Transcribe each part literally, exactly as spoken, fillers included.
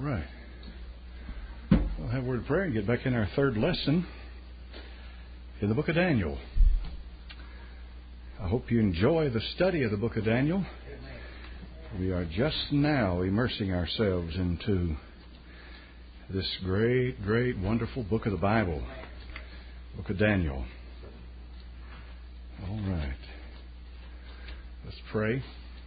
right. We'll have a word of prayer and get back in our third lesson in the book of Daniel. I hope you enjoy the study of the book of Daniel. We are just now immersing ourselves into this great, great, wonderful book of the Bible, book of Daniel. All right. Let's pray.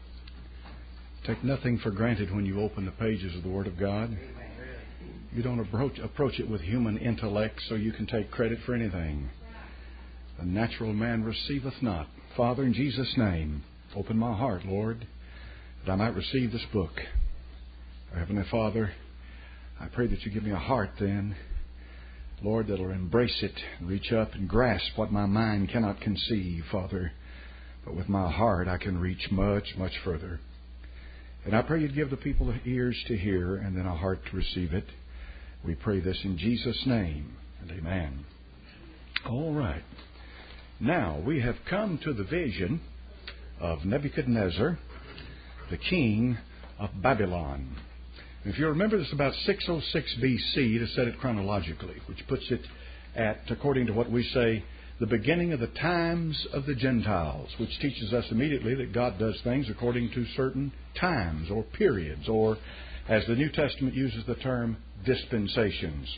Take nothing for granted when you open the pages of the Word of God. You don't approach, approach it with human intellect so you can take credit for anything. The natural man receiveth not. Father, in Jesus' name, open my heart, Lord, that I might receive this book. Our Heavenly Father, I pray that you give me a heart then, Lord, that will embrace it and reach up and grasp what my mind cannot conceive, Father. But with my heart I can reach much, much further. And I pray you'd give the people ears to hear and then a heart to receive it. We pray this in Jesus' name, and amen. All right. Now, we have come to the vision of Nebuchadnezzar, the king of Babylon. If you remember, this is about six oh six B C to set it chronologically, which puts it at, according to what we say, the beginning of the times of the Gentiles, which teaches us immediately that God does things according to certain times or periods, or as the New Testament uses the term, dispensations.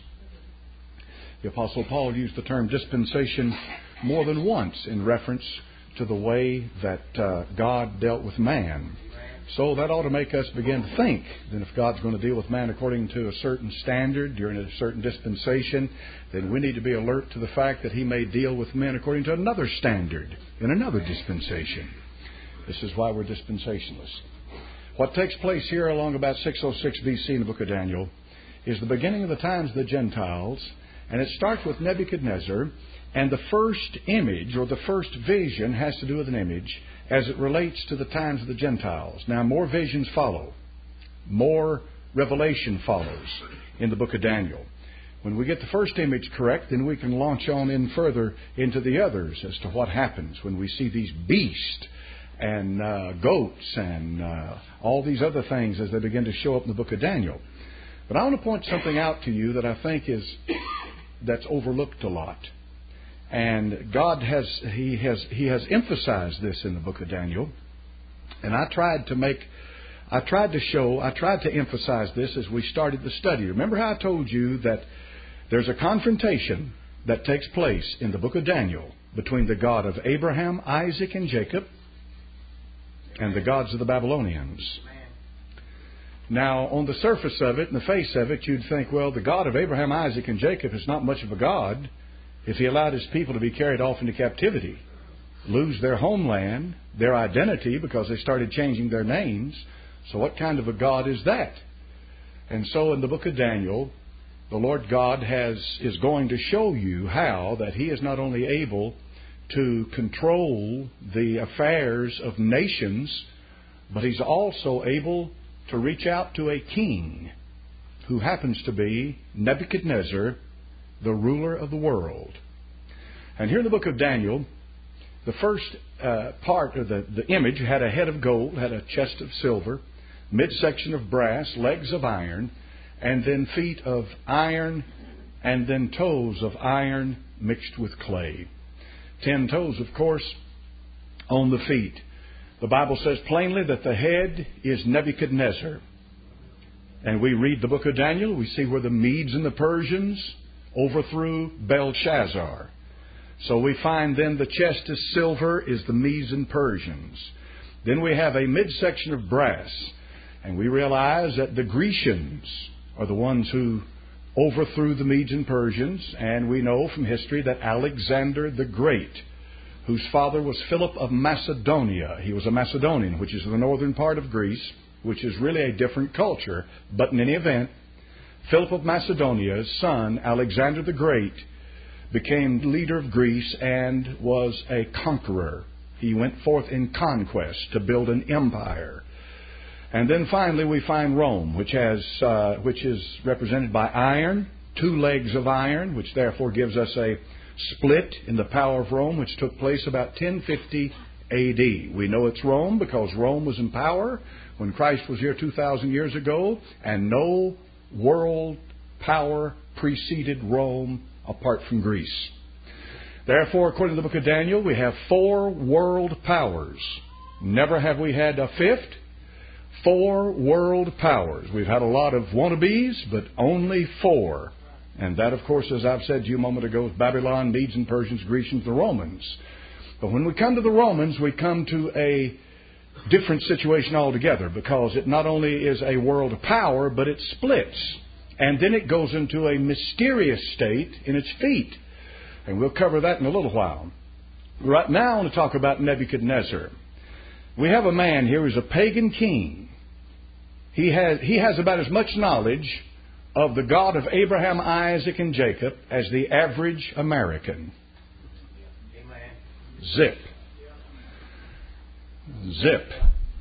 The Apostle Paul used the term dispensation more than once in reference to the way that uh, God dealt with man. So that ought to make us begin to think that if God's going to deal with man according to a certain standard during a certain dispensation, then we need to be alert to the fact that He may deal with men according to another standard in another dispensation. This is why we're dispensationalists. What takes place here along about six oh six B C in the book of Daniel is the beginning of the times of the Gentiles, and it starts with Nebuchadnezzar, and the first image or the first vision has to do with an image as it relates to the times of the Gentiles. Now, more visions follow. More revelation follows in the book of Daniel. When we get the first image correct, then we can launch on in further into the others as to what happens when we see these beasts and uh, goats and uh, all these other things as they begin to show up in the book of Daniel. But I want to point something out to you that I think is that's overlooked a lot. And God has He has He has emphasized this in the book of Daniel. And I tried to make I tried to show I tried to emphasize this as we started the study. Remember how I told you that there's a confrontation that takes place in the book of Daniel between the God of Abraham, Isaac, and Jacob and the gods of the Babylonians. Now, on the surface of it, in the face of it, you'd think, well, the God of Abraham, Isaac, and Jacob is not much of a God if He allowed His people to be carried off into captivity, lose their homeland, their identity, because they started changing their names. So what kind of a God is that? And so in the book of Daniel, the Lord God has is going to show you how that He is not only able to control the affairs of nations, but He's also able to reach out to a king who happens to be Nebuchadnezzar, the ruler of the world. And here in the book of Daniel, the first uh, part of the, the image had a head of gold, had a chest of silver, midsection of brass, legs of iron, and then feet of iron, and then toes of iron mixed with clay. Ten toes, of course, on the feet. The Bible says plainly that the head is Nebuchadnezzar. And we read the book of Daniel, we see where the Medes and the Persians overthrew Belshazzar. So we find then the chest is silver is the Medes and Persians. Then we have a midsection of brass. And we realize that the Grecians are the ones who overthrew the Medes and Persians. And we know from history that Alexander the Great, whose father was Philip of Macedonia. He was a Macedonian, which is the northern part of Greece, which is really a different culture. But in any event, Philip of Macedonia's son, Alexander the Great, became leader of Greece and was a conqueror. He went forth in conquest to build an empire. And then finally we find Rome, which has uh, which is represented by iron, two legs of iron, which therefore gives us a split in the power of Rome, which took place about ten fifty A D. We know it's Rome because Rome was in power when Christ was here two thousand years ago, and no world power preceded Rome apart from Greece. Therefore, according to the book of Daniel, we have four world powers. Never have we had a fifth. Four world powers. We've had a lot of wannabes, but only four. And that, of course, as I've said to you a moment ago, is Babylon, Medes and Persians, Grecians, the Romans. But when we come to the Romans, we come to a different situation altogether, because it not only is a world of power, but it splits. And then it goes into a mysterious state in its feet. And we'll cover that in a little while. Right now I want to talk about Nebuchadnezzar. We have a man here who's a pagan king. He has, he has about as much knowledge of the God of Abraham, Isaac, and Jacob as the average American. Zip. Zip.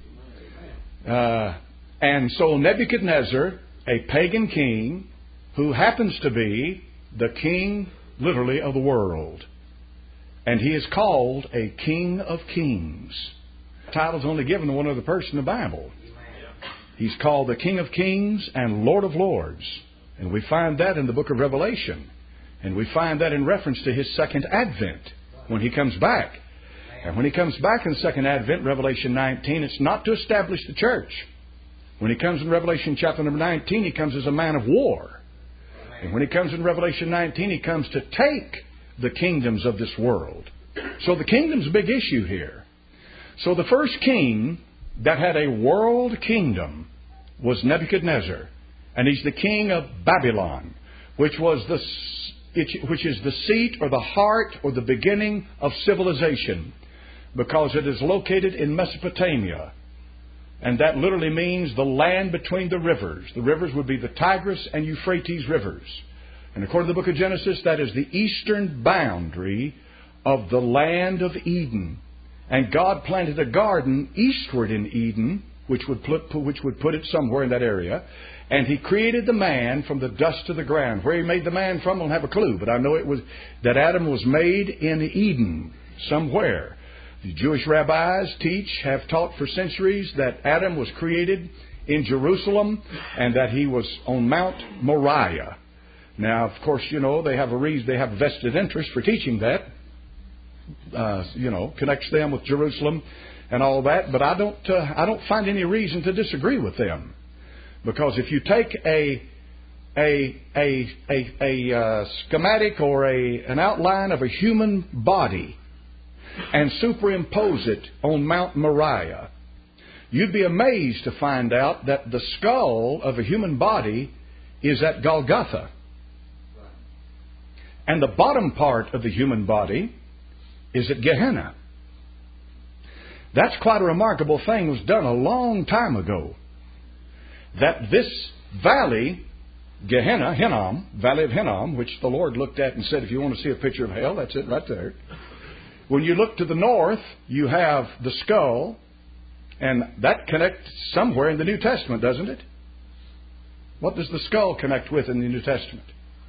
Uh, and so Nebuchadnezzar, a pagan king, who happens to be the king, literally, of the world. And he is called a King of Kings. The title's only given to one other person in the Bible. He's called the King of Kings and Lord of Lords. And we find that in the book of Revelation. And we find that in reference to His second advent, when He comes back. And when He comes back in the second advent, Revelation nineteen, it's not to establish the church. When He comes in Revelation chapter number nineteen, He comes as a man of war. And when He comes in Revelation nineteen, He comes to take the kingdoms of this world. So the kingdom's a big issue here. So the first king that had a world kingdom was Nebuchadnezzar. And he's the king of Babylon, which was the which is the seat or the heart or the beginning of civilization, because it is located in Mesopotamia. And that literally means the land between the rivers. The rivers would be the Tigris and Euphrates rivers. And according to the book of Genesis, that is the eastern boundary of the land of Eden. And God planted a garden eastward in Eden, which would put, which would put it somewhere in that area. And He created the man from the dust of the ground. Where He made the man from, I don't have a clue. But I know it was that Adam was made in Eden, somewhere. The Jewish rabbis teach, have taught for centuries, that Adam was created in Jerusalem and that he was on Mount Moriah. Now, of course, you know, they have a reason, they have a vested interest for teaching that. Uh, you know, connects them with Jerusalem and all that. But I don't, uh, I don't find any reason to disagree with them, because if you take a a a a, a uh, schematic or a an outline of a human body and superimpose it on Mount Moriah, you'd be amazed to find out that the skull of a human body is at Golgotha. And the bottom part of the human body is at Gehenna. That's quite a remarkable thing. Was done a long time ago. That this valley, Gehenna, Hinnom, Valley of Hinnom, which the Lord looked at and said, if you want to see a picture of hell, that's it right there. When you look to the north, you have the skull, and that connects somewhere in the New Testament, doesn't it? What does the skull connect with in the New Testament?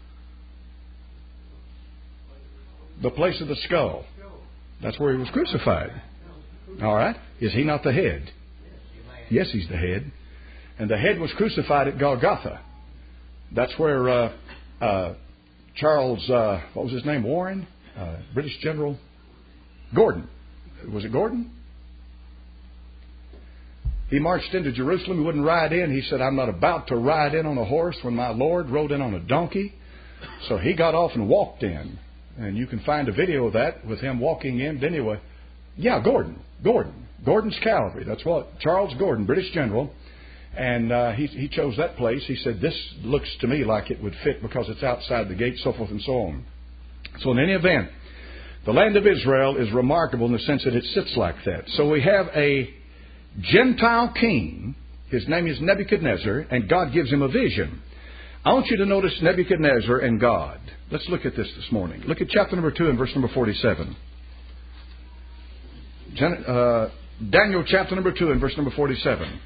The place of the skull. That's where He was crucified. All right. Is He not the head? Yes, He's the head. And the head was crucified at Golgotha. That's where uh, uh, Charles, uh, what was his name? Warren? Uh, British General? Gordon. Was it Gordon? He marched into Jerusalem. He wouldn't ride in. He said, I'm not about to ride in on a horse when my Lord rode in on a donkey. So he got off and walked in. And you can find a video of that with him walking in. But anyway, yeah, Gordon. Gordon. Gordon's Cavalry. That's what Charles Gordon, British General. And uh, he, he chose that place. He said, this looks to me like it would fit because it's outside the gate, so forth and so on. So in any event, the land of Israel is remarkable in the sense that it sits like that. So we have a Gentile king. His name is Nebuchadnezzar, and God gives him a vision. I want you to notice Nebuchadnezzar and God. Let's look at this this morning. Look at chapter number two and verse number forty-seven. Gen- uh, Daniel chapter number two and verse number forty-seven.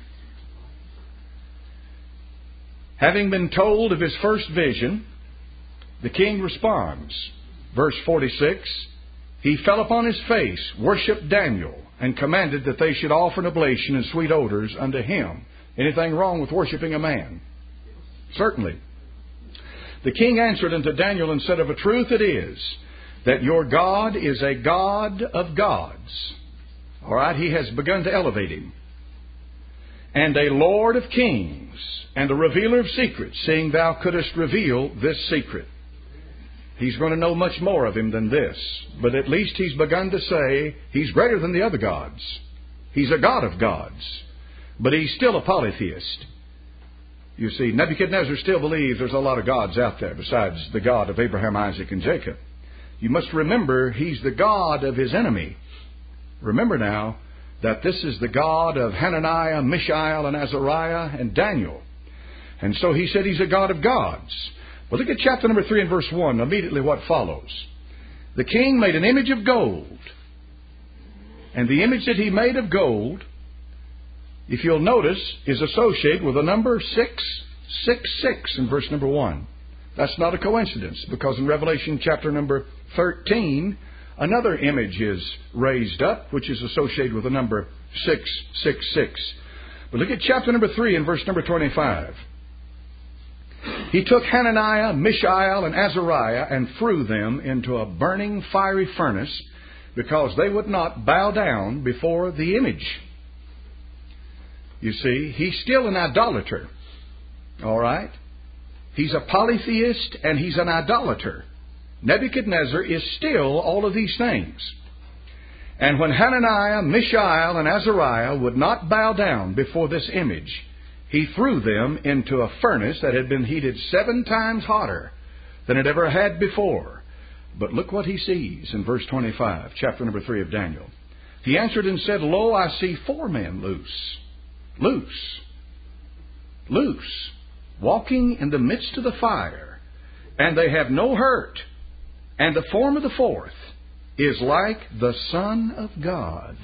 Having been told of his first vision, the king responds. Verse forty-six, he fell upon his face, worshipped Daniel, and commanded that they should offer an oblation and sweet odors unto him. Anything wrong with worshiping a man? Certainly. The king answered unto Daniel and said, Of a truth it is, that your God is a God of gods. All right, he has begun to elevate him. And a Lord of kings, and a revealer of secrets, seeing thou couldst reveal this secret. He's going to know much more of him than this. But at least he's begun to say he's greater than the other gods. He's a God of gods. But he's still a polytheist. You see, Nebuchadnezzar still believes there's a lot of gods out there besides the God of Abraham, Isaac, and Jacob. You must remember he's the God of his enemy. Remember now that this is the God of Hananiah, Mishael, and Azariah, and Daniel. And so he said he's a God of gods. Well, look at chapter number three and verse one, immediately what follows. The king made an image of gold. And the image that he made of gold, if you'll notice, is associated with the number six six six in verse number one. That's not a coincidence, because in Revelation chapter number thirteen, another image is raised up, which is associated with the number six six six. But look at chapter number three and verse number twenty-five. He took Hananiah, Mishael, and Azariah and threw them into a burning fiery furnace, because they would not bow down before the image. You see, he's still an idolater. All right? He's a polytheist and he's an idolater. Nebuchadnezzar is still all of these things. And when Hananiah, Mishael, and Azariah would not bow down before this image, he threw them into a furnace that had been heated seven times hotter than it ever had before. But look what he sees in verse twenty-five, chapter number three of Daniel. He answered and said, Lo, I see four men loose, loose, loose, walking in the midst of the fire, and they have no hurt. And the form of the fourth is like the Son of God.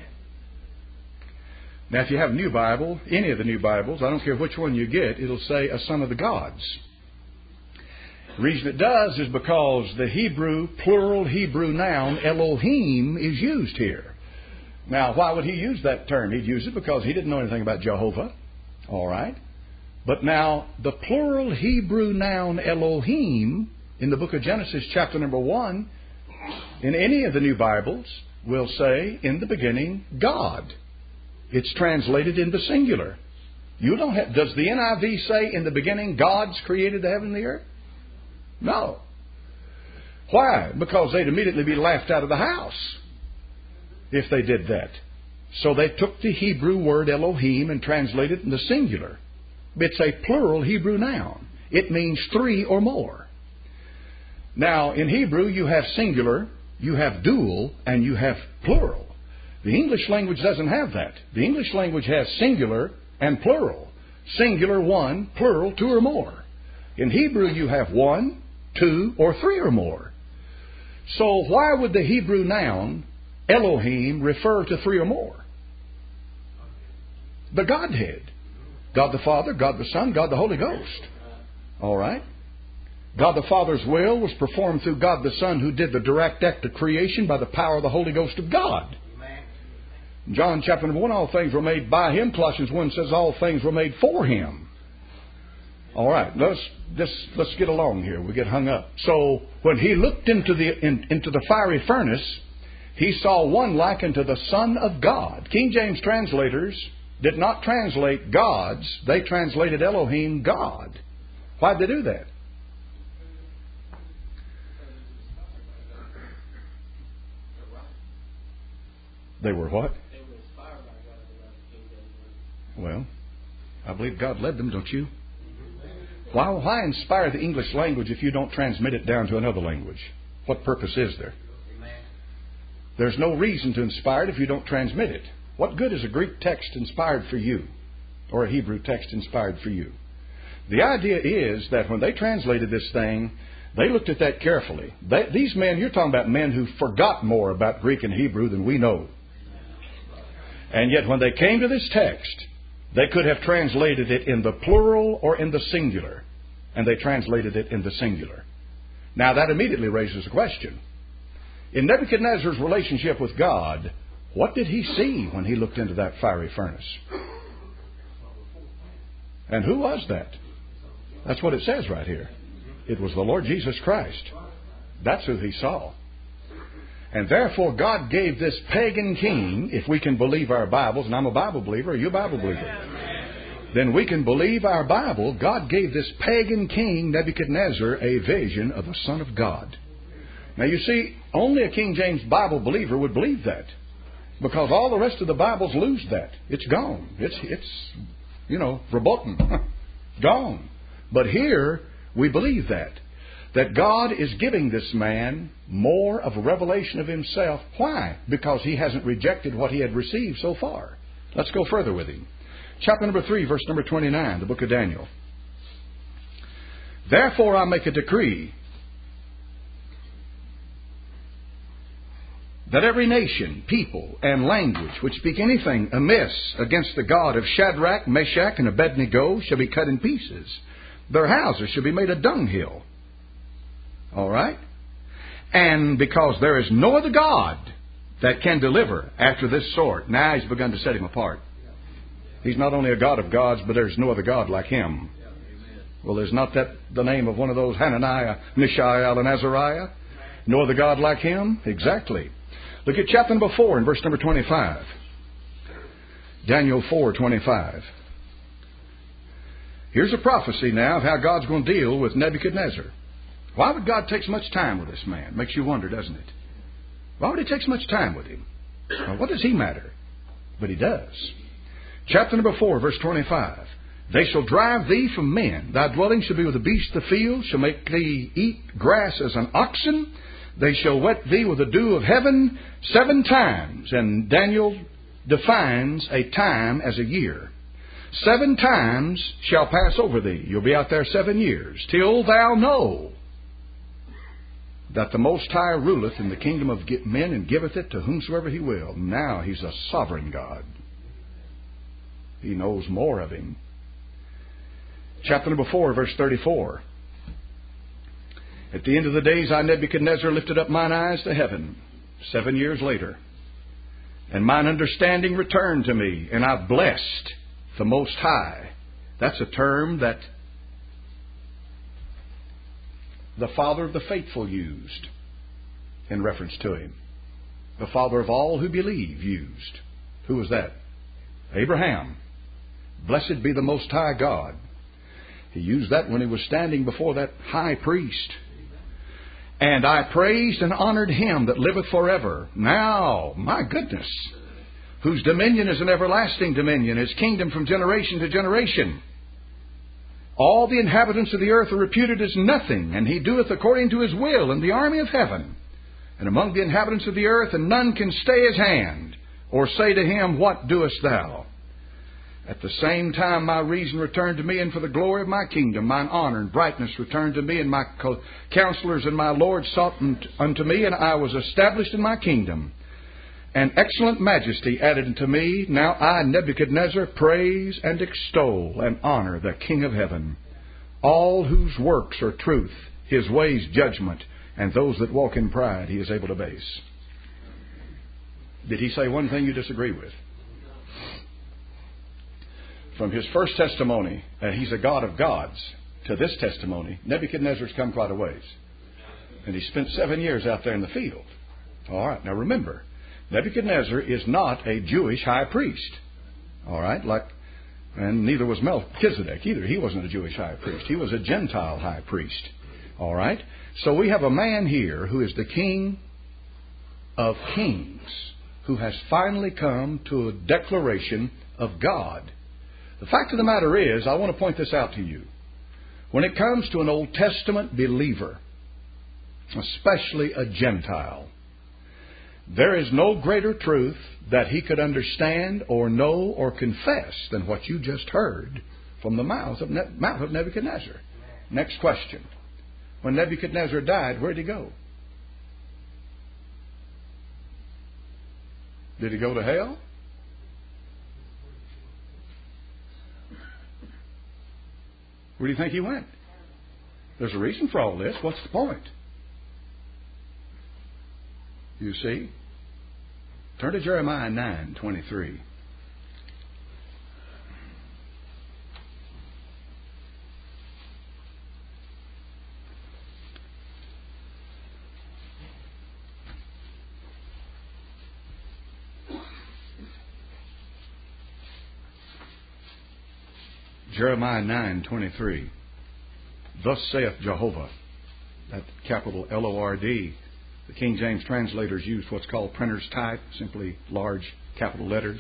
Now, if you have a new Bible, any of the new Bibles, I don't care which one you get, it'll say a son of the gods. The reason it does is because the Hebrew, plural Hebrew noun, Elohim, is used here. Now, why would he use that term? He'd use it because he didn't know anything about Jehovah. All right. But now, the plural Hebrew noun Elohim, in the book of Genesis, chapter number one, in any of the new Bibles, will say, in the beginning, God. It's translated in the singular. You don't have, does the N I V say, in the beginning, God's created the heaven and the earth? No. Why? Because they'd immediately be laughed out of the house if they did that. So they took the Hebrew word Elohim and translated it in the singular. It's a plural Hebrew noun. It means three or more. Now, in Hebrew, you have singular, you have dual, and you have plural. The English language doesn't have that. The English language has singular and plural. Singular, one, plural, two or more. In Hebrew, you have one, two, or three or more. So why would the Hebrew noun Elohim refer to three or more? The Godhead. God the Father, God the Son, God the Holy Ghost. All right? God the Father's will was performed through God the Son, who did the direct act of creation by the power of the Holy Ghost of God. John chapter number one, all things were made by Him. Colossians one says all things were made for Him. All right, let's just let's get along here. We get hung up. So when he looked into the in, into the fiery furnace, he saw one like unto the Son of God. King James translators did not translate gods; they translated Elohim, God. Why'd they do that? They were what? Well, I believe God led them, don't you? Why, why inspire the English language if you don't transmit it down to another language? What purpose is there? There's no reason to inspire it if you don't transmit it. What good is a Greek text inspired for you? Or a Hebrew text inspired for you? The idea is that when they translated this thing, they looked at that carefully. They, these men, you're talking about men who forgot more about Greek and Hebrew than we know. And yet when they came to this text, they could have translated it in the plural or in the singular. And they translated it in the singular. Now that immediately raises a question. In Nebuchadnezzar's relationship with God, what did he see when he looked into that fiery furnace? And who was that? That's what it says right here. It was the Lord Jesus Christ. That's who he saw. And therefore God gave this pagan king, if we can believe our Bibles, and I'm a Bible believer, are you a Bible believer? Then we can believe our Bible. God gave this pagan king, Nebuchadnezzar, a vision of the Son of God. Now you see, only a King James Bible believer would believe that. Because all the rest of the Bibles lose that. It's gone. It's, it's you know, verboten. Gone. But here, we believe that. That God is giving this man more of a revelation of himself. Why? Because he hasn't rejected what he had received so far. Let's go further with him. Chapter number three, verse number twenty-nine, the book of Daniel. Therefore I make a decree that every nation, people, and language which speak anything amiss against the God of Shadrach, Meshach, and Abednego shall be cut in pieces. Their houses shall be made a dunghill. All right? And because there is no other God that can deliver after this sort. Now he's begun to set him apart. He's not only a God of gods, but there's no other God like him. Well, is not that the name of one of those, Hananiah, Mishael, and Azariah? No other God like him? Exactly. Look at chapter number four and verse number twenty-five. Daniel four twenty-five. Here's a prophecy now of how God's going to deal with Nebuchadnezzar. Why would God take so much time with this man? Makes you wonder, doesn't it? Why would he take so much time with him? Well, what does he matter? But he does. Chapter number four, verse twenty-five. They shall drive thee from men. Thy dwelling shall be with the beasts of the field, shall make thee eat grass as an oxen. They shall wet thee with the dew of heaven seven times. And Daniel defines a time as a year. Seven times shall pass over thee. You'll be out there seven years. Till thou know that the Most High ruleth in the kingdom of men and giveth it to whomsoever he will. Now he's a sovereign God. He knows more of him. Chapter number four, verse thirty-four. At the end of the days, I, Nebuchadnezzar, lifted up mine eyes to heaven, seven years later. And mine understanding returned to me, and I blessed the Most High. That's a term that the father of the faithful used in reference to him. The father of all who believe used. Who was that? Abraham. Blessed be the Most High God. He used that when he was standing before that high priest. And I praised and honored him that liveth forever. Now, my goodness, whose dominion is an everlasting dominion, his kingdom from generation to generation. All the inhabitants of the earth are reputed as nothing, and he doeth according to his will in the army of heaven, and among the inhabitants of the earth, and none can stay his hand, or say to him, What doest thou? At the same time my reason returned to me, and for the glory of my kingdom, mine honor and brightness returned to me, and my counselors and my lords sought unto me, and I was established in my kingdom. And excellent majesty added unto me. Now I, Nebuchadnezzar, praise and extol and honor the King of heaven, all whose works are truth, his ways judgment, and those that walk in pride he is able to base. Did he say one thing you disagree with? From his first testimony that he's a God of gods to this testimony, Nebuchadnezzar's come quite a ways. And he spent seven years out there in the field. All right, now remember, Nebuchadnezzar is not a Jewish high priest. All right, like, and neither was Melchizedek either. He wasn't a Jewish high priest. He was a Gentile high priest. All right, so we have a man here who is the King of kings, who has finally come to a declaration of God. The fact of the matter is, I want to point this out to you. When it comes to an Old Testament believer, especially a Gentile, there is no greater truth that he could understand or know or confess than what you just heard from the mouth of, ne- mouth of Nebuchadnezzar. Next question. When Nebuchadnezzar died, where did he go? Did he go to hell? Where do you think he went? There's a reason for all this. What's the point? You see? Turn to Jeremiah nine twenty-three. Jeremiah nine twenty-three. Thus saith Jehovah. That capital L O R D. The King James translators used what's called printer's type, simply large capital letters.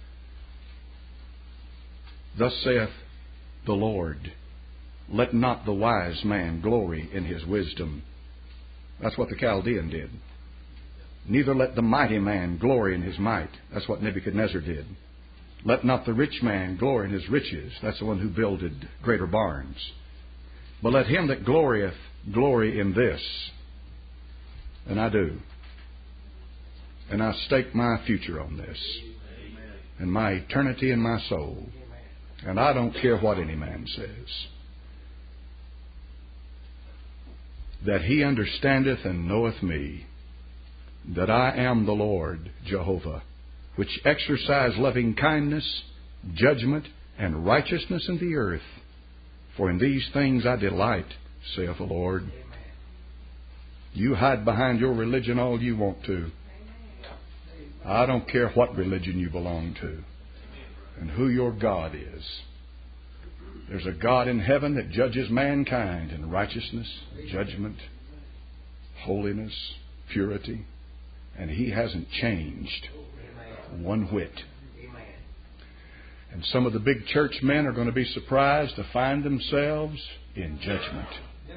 Thus saith the Lord, let not the wise man glory in his wisdom. That's what the Chaldean did. Neither let the mighty man glory in his might. That's what Nebuchadnezzar did. Let not the rich man glory in his riches. That's the one who builded greater barns. But let him that glorieth glory in this. And I do. And I stake my future on this. And my eternity in my soul. And I don't care what any man says. That he understandeth and knoweth me, that I am the Lord Jehovah, which exercise loving kindness, judgment, and righteousness in the earth. For in these things I delight, saith the Lord. Amen. You hide behind your religion all you want to. I don't care what religion you belong to and who your God is. There's a God in heaven that judges mankind in righteousness, judgment, holiness, purity. And He hasn't changed one whit. And some of the big church men are going to be surprised to find themselves in judgment.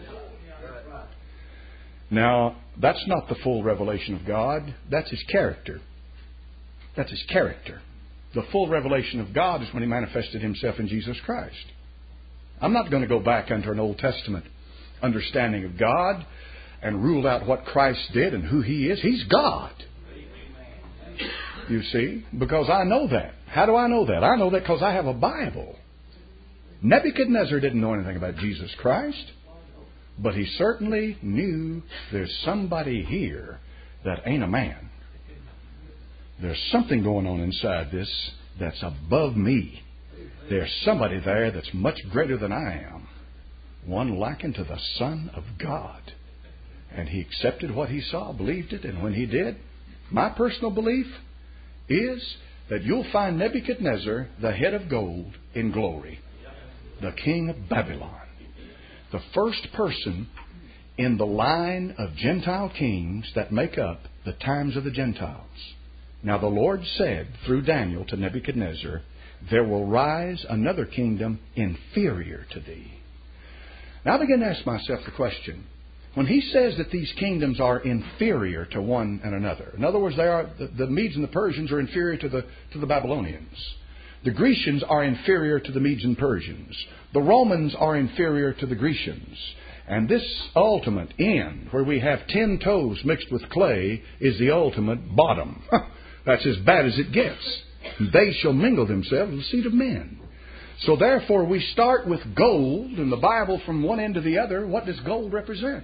Now, that's not the full revelation of God. That's His character. That's His character. The full revelation of God is when He manifested Himself in Jesus Christ. I'm not going to go back under an Old Testament understanding of God and rule out what Christ did and who He is. He's God. You see? Because I know that. How do I know that? I know that because I have a Bible. Nebuchadnezzar didn't know anything about Jesus Christ. But he certainly knew there's somebody here that ain't a man. There's something going on inside this that's above me. There's somebody there that's much greater than I am. One likened to the Son of God. And he accepted what he saw, believed it, and when he did, my personal belief is that you'll find Nebuchadnezzar, the head of gold, in glory. The king of Babylon. The first person in the line of Gentile kings that make up the times of the Gentiles. Now the Lord said through Daniel to Nebuchadnezzar, there will rise another kingdom inferior to thee. Now I begin to ask myself the question, when he says that these kingdoms are inferior to one and another, in other words, they are the, the Medes and the Persians are inferior to the to the Babylonians. The Grecians are inferior to the Medes and Persians. The Romans are inferior to the Grecians. And this ultimate end, where we have ten toes mixed with clay, is the ultimate bottom. That's as bad as it gets. They shall mingle themselves with the seed of men. So therefore we start with gold in the Bible from one end to the other. What does gold represent?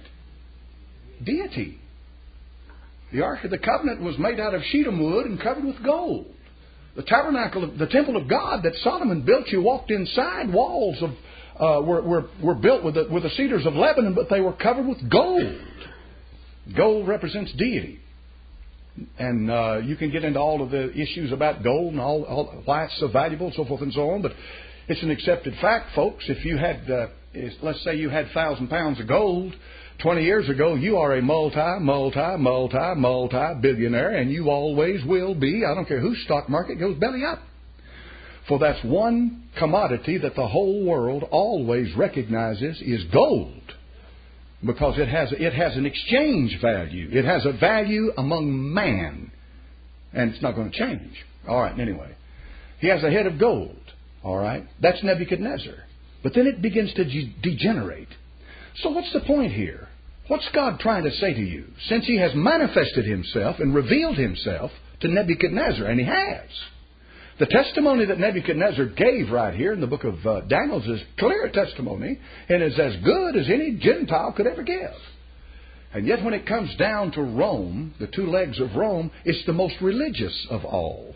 Deity. The Ark of the Covenant was made out of shittim wood and covered with gold. The tabernacle, of, the temple of God that Solomon built, you walked inside, walls of uh, were, were were built with the, with the cedars of Lebanon, but they were covered with gold. Gold represents deity. And uh, you can get into all of the issues about gold and all, all why it's so valuable and so forth and so on, but it's an accepted fact, folks. If you had, uh, let's say you had one thousand pounds of gold twenty years ago, you are a multi, multi, multi, multi-billionaire, and you always will be. I don't care whose stock market goes belly up. For that's one commodity that the whole world always recognizes is gold. Because it has, it has an exchange value. It has a value among man. And it's not going to change. All right, anyway. He has a head of gold. All right. That's Nebuchadnezzar. But then it begins to de- degenerate. So what's the point here? What's God trying to say to you? Since He has manifested Himself and revealed Himself to Nebuchadnezzar, and He has. The testimony that Nebuchadnezzar gave right here in the book of uh, Daniel is a clear testimony and is as good as any Gentile could ever give. And yet when it comes down to Rome, the two legs of Rome, it's the most religious of all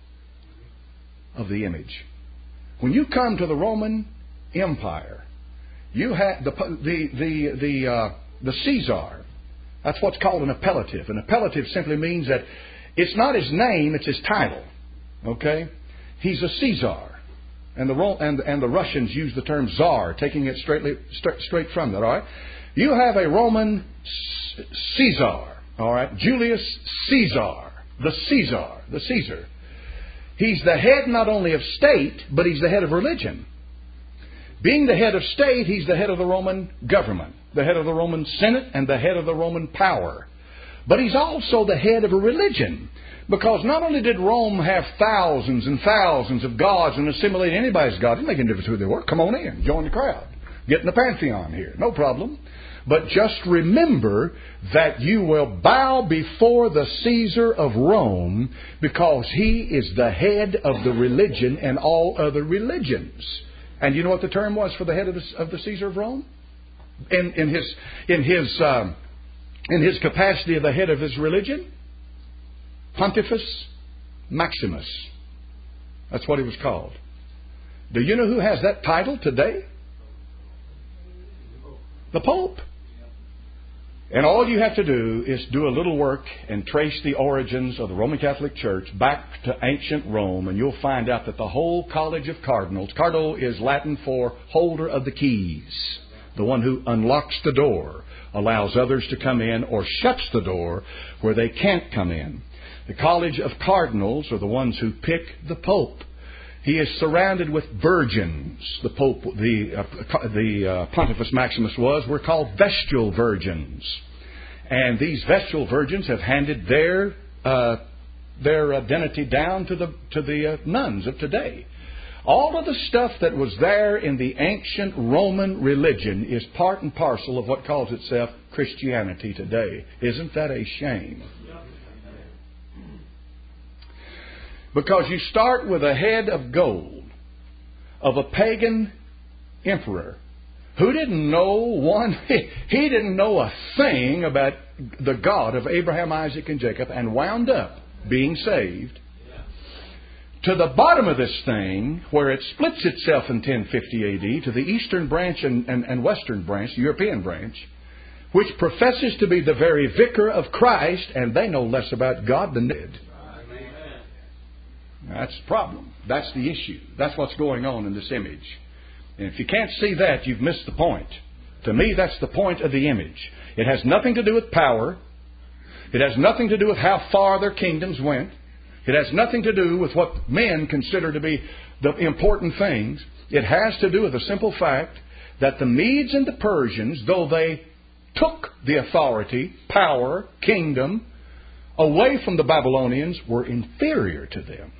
of the image. When you come to the Roman Empire, you have the the the the, uh, the Caesar. That's what's called an appellative. An appellative simply means that it's not his name, it's his title. Okay? He's a Caesar. And the and and the Russians use the term czar, taking it straightly straight, straight from that. All right, you have a Roman Caesar. All right, Julius Caesar, the Caesar, the Caesar. He's the head not only of state, but he's the head of religion. Being the head of state, he's the head of the Roman government, the head of the Roman Senate, and the head of the Roman power. But he's also the head of a religion. Because not only did Rome have thousands and thousands of gods and assimilate anybody's God, it didn't make any difference who they were. Come on in, join the crowd. Get in the pantheon here, no problem. But just remember that you will bow before the Caesar of Rome because he is the head of the religion and all other religions. And you know what the term was for the head of the, of the Caesar of Rome? In, in his in his um, in his capacity of the head of his religion? Pontifex Maximus. That's what he was called. Do you know who has that title today? The Pope. And all you have to do is do a little work and trace the origins of the Roman Catholic Church back to ancient Rome, and you'll find out that the whole College of Cardinals, Cardinal is Latin for holder of the keys, the one who unlocks the door, allows others to come in, or shuts the door where they can't come in. The College of Cardinals are the ones who pick the Pope. He is surrounded with virgins. The Pope, the uh, the uh, Pontifex Maximus was, were called vestal virgins, and these vestal virgins have handed their uh, their identity down to the to the uh, nuns of today. All of the stuff that was there in the ancient Roman religion is part and parcel of what calls itself Christianity today. Isn't that a shame? Because you start with a head of gold of a pagan emperor who didn't know one, he didn't know a thing about the God of Abraham, Isaac, and Jacob, and wound up being saved. To the bottom of this thing, where it splits itself in ten fifty A D, to the eastern branch and, and, and western branch, the European branch, which professes to be the very vicar of Christ, and they know less about God than did. That's the problem. That's the issue. That's what's going on in this image. And if you can't see that, you've missed the point. To me, that's the point of the image. It has nothing to do with power. It has nothing to do with how far their kingdoms went. It has nothing to do with what men consider to be the important things. It has to do with the simple fact that the Medes and the Persians, though they took the authority, power, kingdom away from the Babylonians, were inferior to them.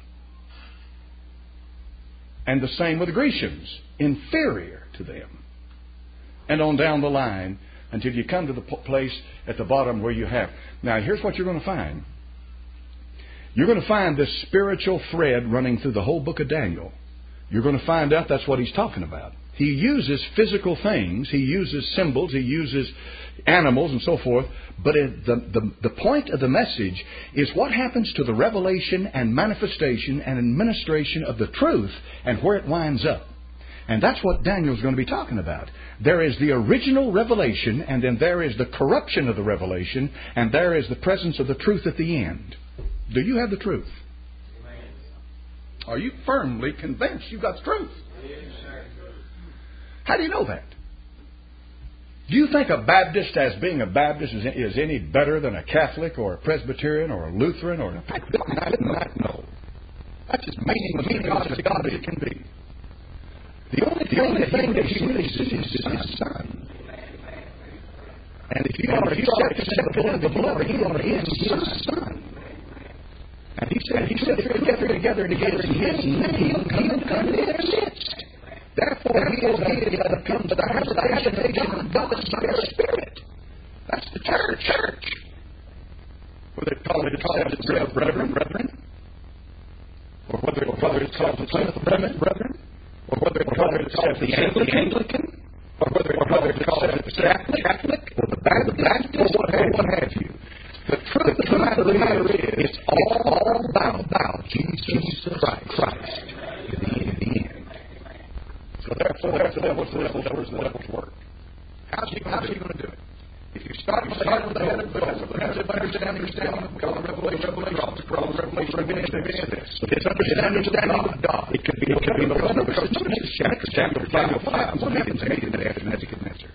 And the same with the Grecians, inferior to them. And on down the line until you come to the place at the bottom where you have. Now, here's what you're going to find. You're going to find this spiritual thread running through the whole book of Daniel. You're going to find out that's what he's talking about. He uses physical things. He uses symbols. He uses animals and so forth. But it, the, the, the point of the message is what happens to the revelation and manifestation and administration of the truth and where it winds up. And that's what Daniel's going to be talking about. There is the original revelation, and then there is the corruption of the revelation, and there is the presence of the truth at the end. Do you have the truth? Are you firmly convinced you've got the truth? How do you know that? Do you think a Baptist, as being a Baptist, is, is any better than a Catholic or a Presbyterian or a Lutheran or a... No. That's as meaning God as God as it can be. The only, the only thing that He really sees is His Son. And if you are, if you start to step into the glory, He are in His Son. And He said, He said, together, together, together in His name, He'll come in their midst. Therefore, He is He that comes to the habitation of God by the Spirit. That's the church. Church. Whether it's called itself brethren, brethren, or whether, or whether it's called itself brethren, brethren, or whether, or whether it's called the Anglican, or whether, or whether it's called the Catholic, Catholic, or the Baptist, or what have, what have you. The truth of the matter is, it's all about, about Jesus Christ, Christ in the end. So therefore, that's the devil's, the devil's, the devil's work. How's he, how's he going to do it? If you start with the head of the head of the comprehensive understanding of God, revelation, revelation, revelation, revelation, this. His understanding of God. It could be, it could be the one of the chapter, chapter five, five, one of the Nebuchadnezzar.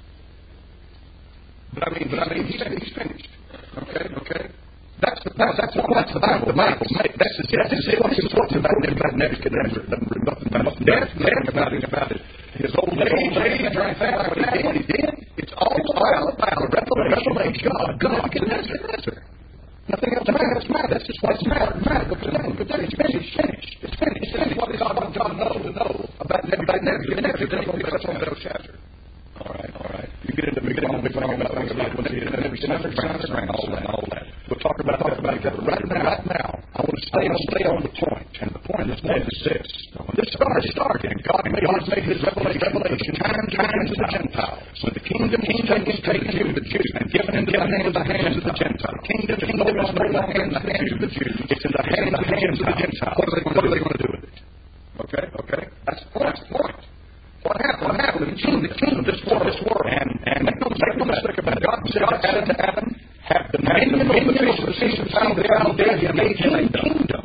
But I mean, but I mean, he's, he's finished. Okay, okay. That's the that's, that's, that's the Bible. The Bible. That's the that's the what's important about Nebuchadnezzar. Nothing about death, nothing about it, about it. His old age, age, right there, what he did, what he did. It's all about about the revelation of God. Nebuchadnezzar. Nothing else matters. That's just what's matter. Matter. But then, but then it's finished. Finished. It's finished. It's what God wants God to know to know about Nebuchadnezzar. Then he puts on that chapter. All right, all right. You get into the beginning, big thing about things like when they get into Nebuchadnezzar and all that, all that. We'll talk about talk about that. Right now, right now, I want to stay, I want to stay on the point, and the point is this: this. When this started, started, and God made, God made His revelation, revelation, time, time to the Gentiles. When the kingdom, kingdom was taken to the Jews and given into the hands of the hands of the Gentiles. Kingdom is no longer in the hands of the hands of the Jews; it's in the hands of the hands of the Gentiles. What are they, what are they going to do with it? Okay, okay. That's the point. That's the point. What happened? What happened? The kingdom, the kingdom, this world, this world, and and make no make no mistake about it. God said, God said to Adam, "Have dominion over the fish of the sea, the fowl, the fowl, dead, and made him a kingdom."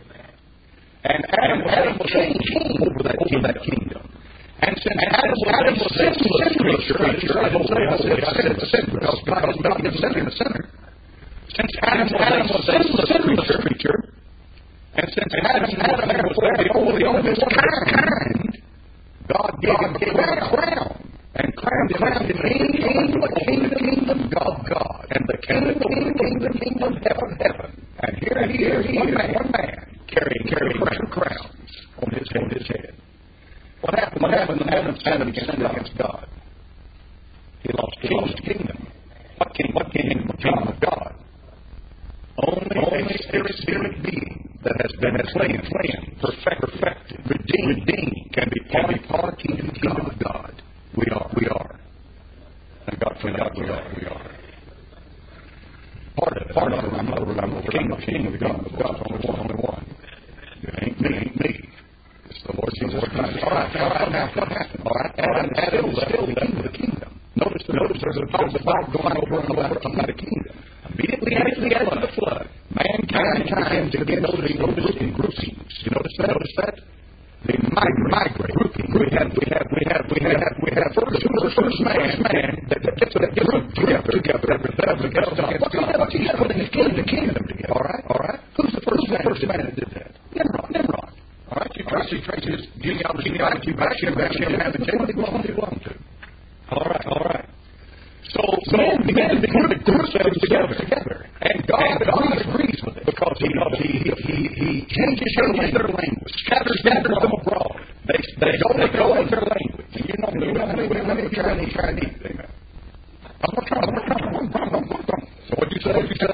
And Adam had a king over that over that kingdom. And since Adam, Adam was a sinless creature, creature, I don't say I say I said sin because God is not the sinner, the sinner. Since Adam, Adam was a sinless creature, and since Adam, Adam was there before the only kind. God gave him a crown and crowned him as the king, king, the kingdom, kingdom of God, and the kingdom, kingdom, kingdom, kingdom of heaven. And here he is, one man, one man, carrying, carrying two crowns on his on his head. What happened? What happened when Adam sinned against, against God? He lost his lost kingdom. What king? What kingdom? The kingdom of God. Only, only a spirit, spirit being that has been slain, slain, perfect, perfected, redeemed, redeemed, can be can be partaking in the kingdom of God. We are, we are. And God, for God, we are, we are. Part of it, part of it. I'm not remember the king of king of the kingdom of God. Only one, only one. It ain't me, ain't me. It's the Lord Jesus Christ. All right, all right. Now what happened? All right, Adam still still the king of the kingdom. Notice, notice there's a there's a battle going over and over about the kingdom. Immediately after the flood, mankind began to get noticed in groupings. You notice that? Notice that? They migrate, grouping. We have, we have, we have, we have, we have first, first, first man, man that gets that gets together, together, rebels against God. What's he what's he putting the kingdom, the kingdom together? All right, all right. Who's the first man? First man that did that? Nimrod, Nimrod. All right, you trace, you trace his genealogy back, you back him, back him, and what he belonged to. All right, all right. So, so men began to put themselves together, together, and God, and God agrees with it because he, he, he, he, he changes their language, scatters, scatters them abroad. They, they go, they go with their language. You know, you know, let me try to try to eat them. I'm not trying, I'm not trying, I'm not trying. So what you say? What you say?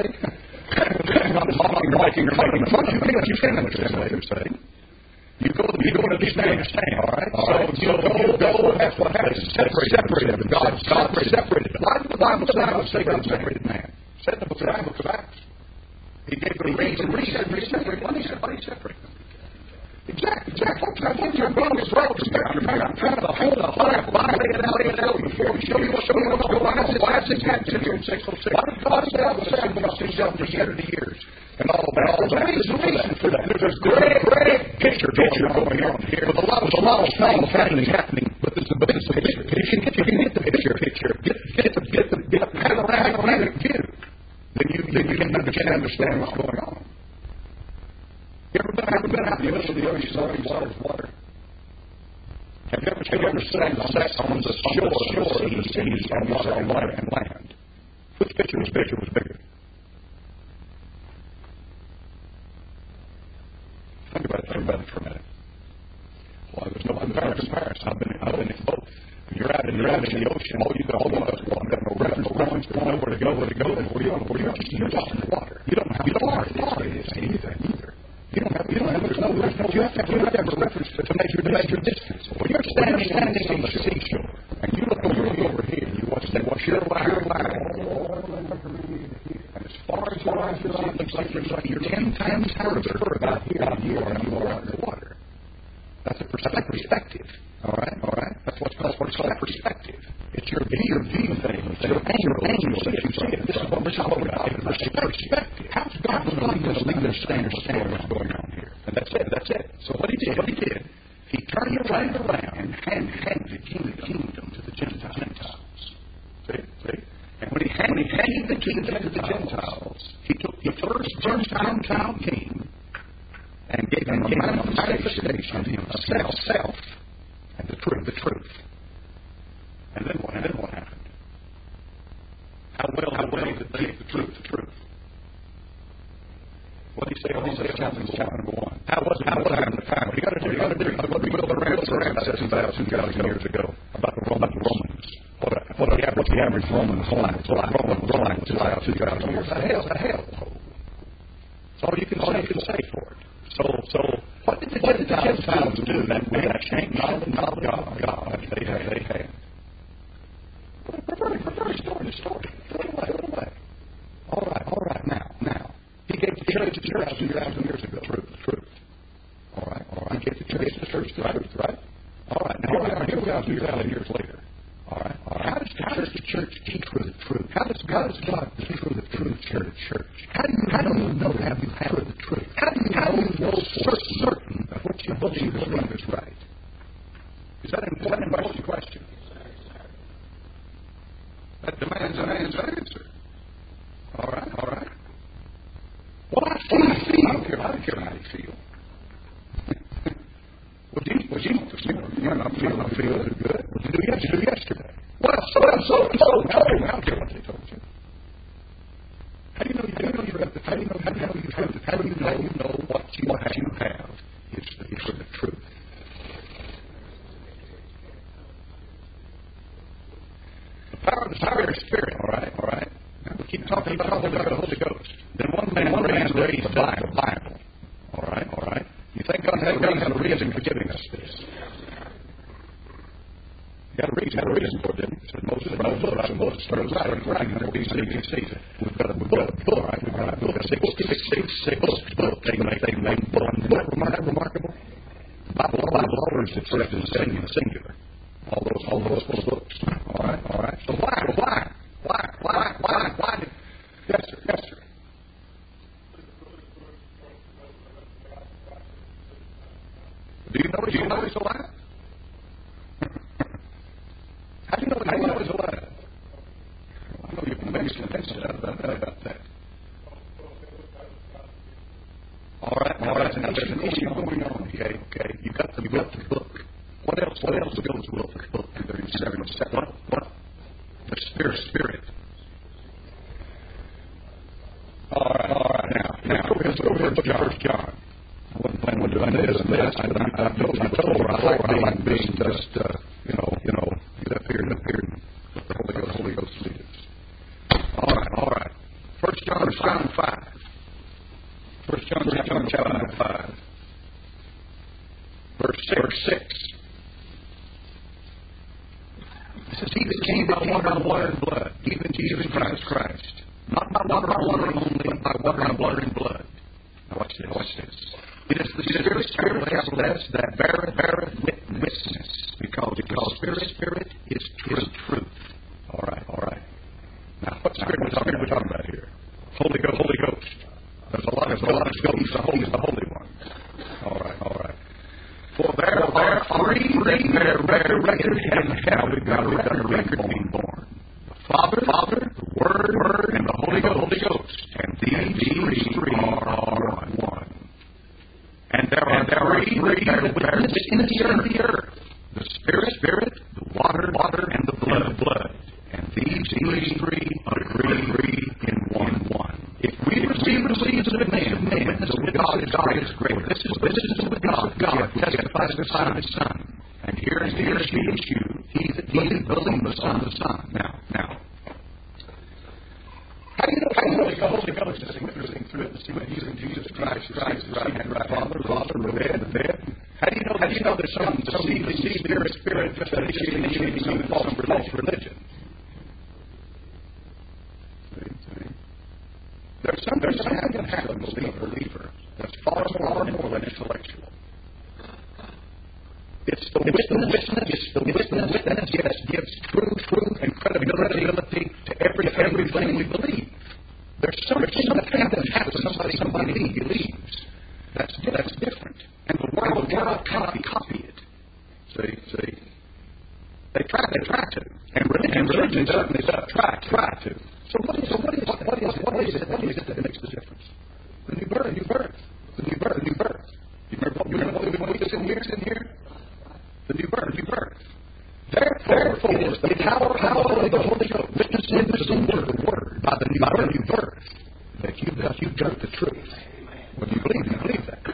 I'm not talking, you're making, you're making fun of me. You can't understand what you're saying. You go to, you go to these things, all right? All right. So, you go, go, that's what happens. Separate, separate them. God, God separated them. Why did the Bible say God separated separated man? Said in the book of Acts. He gave the reason, reason, reason, separate. Why did he separate them? Exactly, exactly. I think you're going to struggle to start. You're trying to hold the whole Bible, lay it out, lay it out before we show you what's going on. Why is this happening in six oh six? Why did God say all the same about himself for seventy years? And all that. There's a reason for that. There's a great, great picture going on here. With a lot of, a lot of things happening, happening. But there's a, but there's a picture. If you can, if you can get the picture, picture, get, get the, get the, get the panoramic view, then you, then you can, you can understand what's going on. You ever been, ever been out in the middle of the ocean, water, water? Have you ever, have you ever sat on the shore, shore of the seas on water and water and land? Which picture, which picture was bigger? Think about it, think about it for a minute. Well, there's no comparison. I've been, I've been in both. When you're out, you're out in the ocean, all you've got, all you've got is water. You've got no reference points, there's nowhere to go, where to go, and where you go, where you're just, you're just in the water. You don't have, you don't have authority to say anything either. You don't have, you don't have, there's no, there's no, you have to have, you have to have a reference to, to measure, to measure distance. When you're standing, standing on the seashore, and you look over, you look over here, and you watch that, watch your line, your line. As far as your eyes can see, it looks like you're, like you're ten times further, further out here than you are, you are out in the water. That's a perspective. All right, all right. That's what's called, what's called perspective. It's your view of things, your angles, you see it. This is what we're talking about. Perspective. How's God going to lead us to understand what's going on here? And that's it. That's it. So what he did, what he did, he turned around and handed the kingdom to the Gentiles. See, see. And when he handed, handed the kingdom to the Gentiles, he took the first Gentile king and gave him a manifestation of himself and the truth, the truth. And then what? And then what happened? How well, how well did they take the truth, the truth? What did he say? What did he say? Chapter number one. How was it? How was it in the time? What you got to do? You got to do. What we built around said two thousand years ago about the Romans. What what the average the average Roman was like? Roman Roman two thousand years. That hell, that hell. That's all you can all you can say for it. So so what did the Gentiles do? That that changed knowledge of God. God they had they had. Refer to story, the story. Throw it away, throw it away. All right, all right. Now, now. He gave the church two thousand years ago. Truth, truth. All right, all right. He gave the church the truth, right? Right. All right. Now here we are. Here we are. Two thousand years later. All right. All right. How does how does the church keep for the truth? How does God does God keep for the truth to the church? How do you how do you know have you have the truth? How do you how do you know for certain that what you what you believe is right? Is that an important question? That demands an answer. All right. All right. Well, I feel, I feel. I don't care. I don't care how you feel. What do you, what do you, what do you, you're not feeling, I'm feeling good. What did you do yesterday? yesterday? Well, so, so, so, so, I don't care what they told you. How do you know, how do you know you have the, how do you know, how do you know you have the, how do you know, you know what you have, you have is the, is the truth. The power of the power of the Spirit, all right, all right. Now we keep talking about the Holy Ghost. Then one man, one man raised the Bible, Bible. All right, all right. You think God has a reason for giving us this? You got a reason, got a reason for it, didn't you? Said Moses, Moses, Moses, Moses started writing the B C, B C. We've got a book, book, all right. We've got a book, six, six, six, six book. They make, they make one book. Isn't that remarkable? Bible, Bible always expressed in singular, singular. All those, all those books. All right, all right. So why, why, why, why, why, why did? Yes, sir, yes, sir. Do you know, do you know he's alive? How do you know, how do you know he's alive? I know you can make some things about that, about that. All right, all right. Now there's an issue going on, okay, okay. You got the, you got the book. What else, what else goes with the book? thirty-seven, what, what? The Spirit, Spirit. All right, all right. Now, now, let's go over to First John. I wasn't planning on doing this and this. I, I, I told you before, I like, I like being just, uh, you know, you know, get up here and up here and let the Holy Ghost, Holy Ghost lead us. All right, all right. First John, John five. First John, John chapter five. Verse six. Verse six. It says, he that came by water and water and blood, even Jesus Christ, Christ. Not by water, water only, but by water and water and blood. Now watch this, watch this. It is the Spirit, Spirit, capital S, that beareth, beareth witness, because, because Spirit, Spirit is truth. truth. All right, all right. Now, what Spirit we're talking, we're talking about here? Holy Ghost, Holy Ghost. There's a lot of, a lot of Ghosts. The Holy is the Holy One. All right, all right. For there are three that bear record in heaven. We've got a record, a record being born. The Father, Father, the Word, Word, and the Holy Ghost. Holy Ghost. And these three, three are one. one. And there are, there are three that bear witness in the earth, the earth. The Spirit, Spirit, the water, water, and the blood, blood. And these three, three agree, agree in one, one. If we receive, receive the witness of men, the witness of God is God is greater. This is witness with God. God testifies to the Son of His Son. And here is the issue. He that believes the Son of the Son. Now, now. How do you know, how do you know the Holy Ghost is witnessing through it? See what using Jesus Christ, Christ, right, and right, Father, Father, the dead, the dead. How do you know, how do you know there's some, some deceiving spirit, spirit, just initiating some false religion? There's something there's something that happens to a believer that's far more, more than intellectual. It's the, it's the witness, the witness, witness yes, gives truth, truth, and credibility to every, everything we believe. There's something that happens when somebody, somebody believes. That's, that's different. And the world cannot copy, copy it. See, see. They try, they try to. And religion, and religion certainly does try, try to. So what is, so what is, what is, what is it, what is it that makes the difference? The new birth, the new birth, the new birth, the new birth. You remember what, you remember what we've been waiting in here, in here? The new birth, new birth. Therefore, it is the power, power of the Holy Ghost, witnessing to the word, the word, by the new, by the new birth, that you, that you got the truth. Well, you believe, you believe that.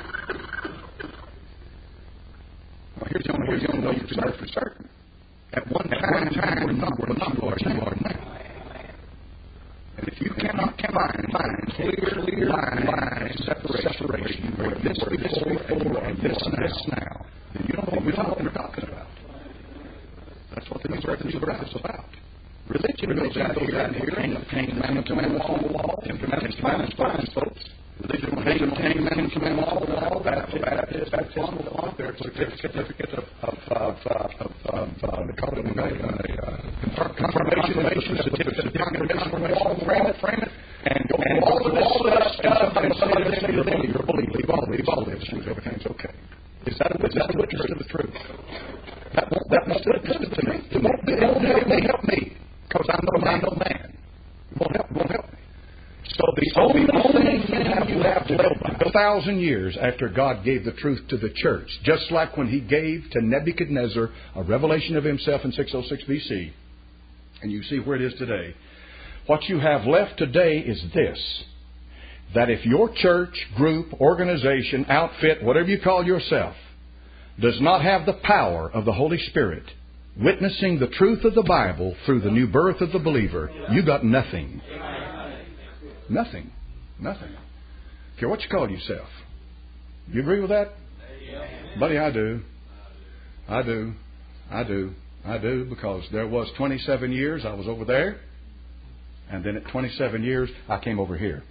Well, here's the only, here's the only way you can know for certain. At one time, time we're not, we're not what you are now. And if you cannot find, find clear, clear line, line, separation, separation, where this, this before, and this, this now, then you don't know what we're talking about. That's what the new birth, the new birth is about. Religion goes out here, out here, and Ten Commandments on the wall, Ten Commandments, Commandments, Commandments, folks. Religion will hang Ten Commandments on the wall, Baptist, Baptist, Baptist, on the wall. There's a certificate of, of, of, of, of, of, they call it a confirmation, certificate of confirmation, frame it, frame it, and go all of this stuff, and somebody will say to them, you're a believer, believe all, believe all this, and everything's okay. Is that a witness to the truth? That won't, that won't listen to me. It won't, it won't help me, help me, because I'm no man, no man. It won't help, it won't help me. So the only thing you have, you have to live by. A thousand years after God gave the truth to the church, just like when He gave to Nebuchadnezzar a revelation of Himself in six oh six B C, and you see where it is today. What you have left today is this, that if your church, group, organization, outfit, whatever you call yourself, does not have the power of the Holy Spirit witnessing the truth of the Bible through the new birth of the believer, you got nothing. Nothing. Nothing. Care what you call yourself. You agree with that? Buddy, I do. I do. I do. I do, because there was twenty-seven years I was over there, and then at twenty-seven years I came over here.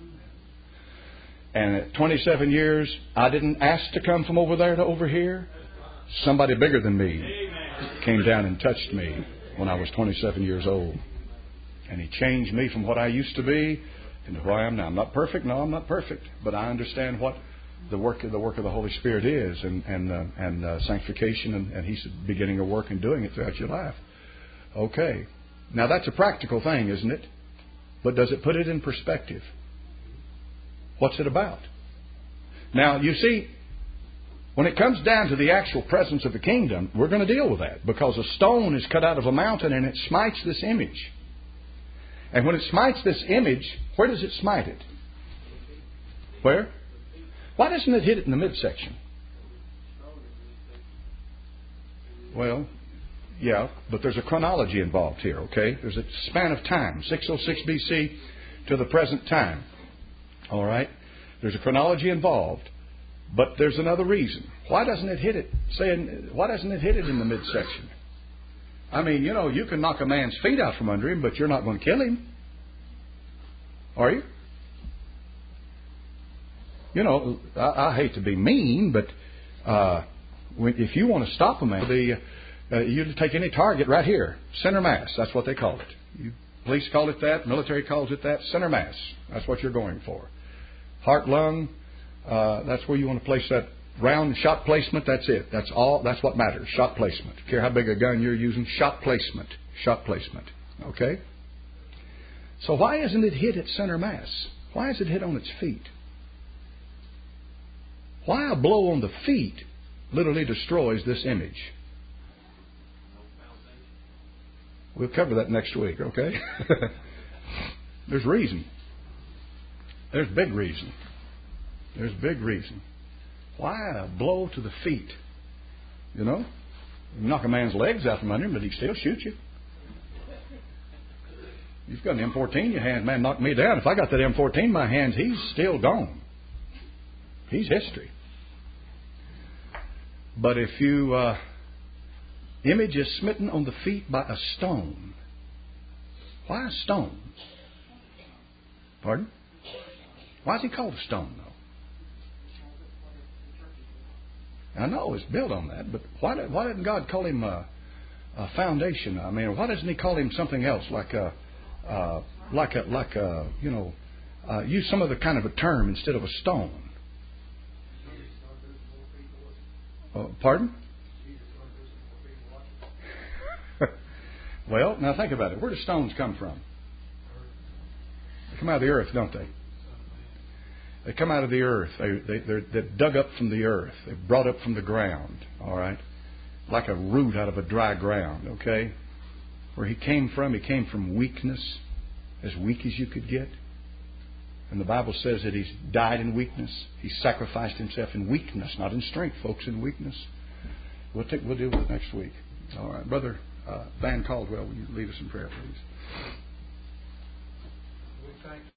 And at twenty-seven years, I didn't ask to come from over there to over here. Somebody bigger than me came down and touched me when I was twenty-seven years old. And He changed me from what I used to be into who I am now. I'm not perfect. No, I'm not perfect. But I understand what the work of the work of the Holy Spirit is, and and uh, and uh, sanctification, and, and He's beginning a work and doing it throughout your life. Okay. Now that's a practical thing, isn't it? But does it put it in perspective? What's it about? Now, you see, when it comes down to the actual presence of the kingdom, we're going to deal with that, because a stone is cut out of a mountain and it smites this image. And when it smites this image, where does it smite it? Where? Why doesn't it hit it in the midsection? Well, yeah, but there's a chronology involved here, okay? There's a span of time, six oh six B C to the present time. All right? There's a chronology involved. But there's another reason. Why doesn't it hit it? Saying, why doesn't it hit it in the midsection? I mean, you know, you can knock a man's feet out from under him, but you're not going to kill him. Are you? You know, I, I hate to be mean, but uh, if you want to stop a man, the, uh, you take any target right here, center mass. That's what they call it. You, police call it that. Military calls it that. Center mass. That's what you're going for. Heart, lung. Uh, that's where you want to place that round shot placement. That's it. That's all. That's what matters. Shot placement. Don't care how big a gun you're using. Shot placement. Shot placement. Okay? So why isn't it hit at center mass? Why is it hit on its feet? Why a blow on the feet literally destroys this image? We'll cover that next week, okay? There's reason. There's big reason. There's big reason. Why a blow to the feet? You know? You knock a man's legs out from under him, but he can still shoot you. You've got an M fourteen in your hand. Man, knock me down. If I got that M fourteen in my hands, he's still gone. He's history. But if you... Uh, image is smitten on the feet by a stone. Why a stone? Pardon? Why is he called a stone, though? I know it's built on that, but why, why didn't God call him a, a foundation? I mean, why doesn't He call him something else, like a, uh, like a, like a, you know, uh, use some other kind of a term instead of a stone? Uh, pardon? Well, now think about it. Where do stones come from? They come out of the earth, don't they? They come out of the earth. They, they, they're, they're dug up from the earth. They're brought up from the ground. All right? Like a root out of a dry ground, okay? Where He came from, He came from weakness, as weak as you could get. And the Bible says that He's died in weakness. He sacrificed Himself in weakness, not in strength, folks, in weakness. We'll, take, we'll deal with it next week. All right. Brother uh, Van Caldwell, will you lead us in prayer, please?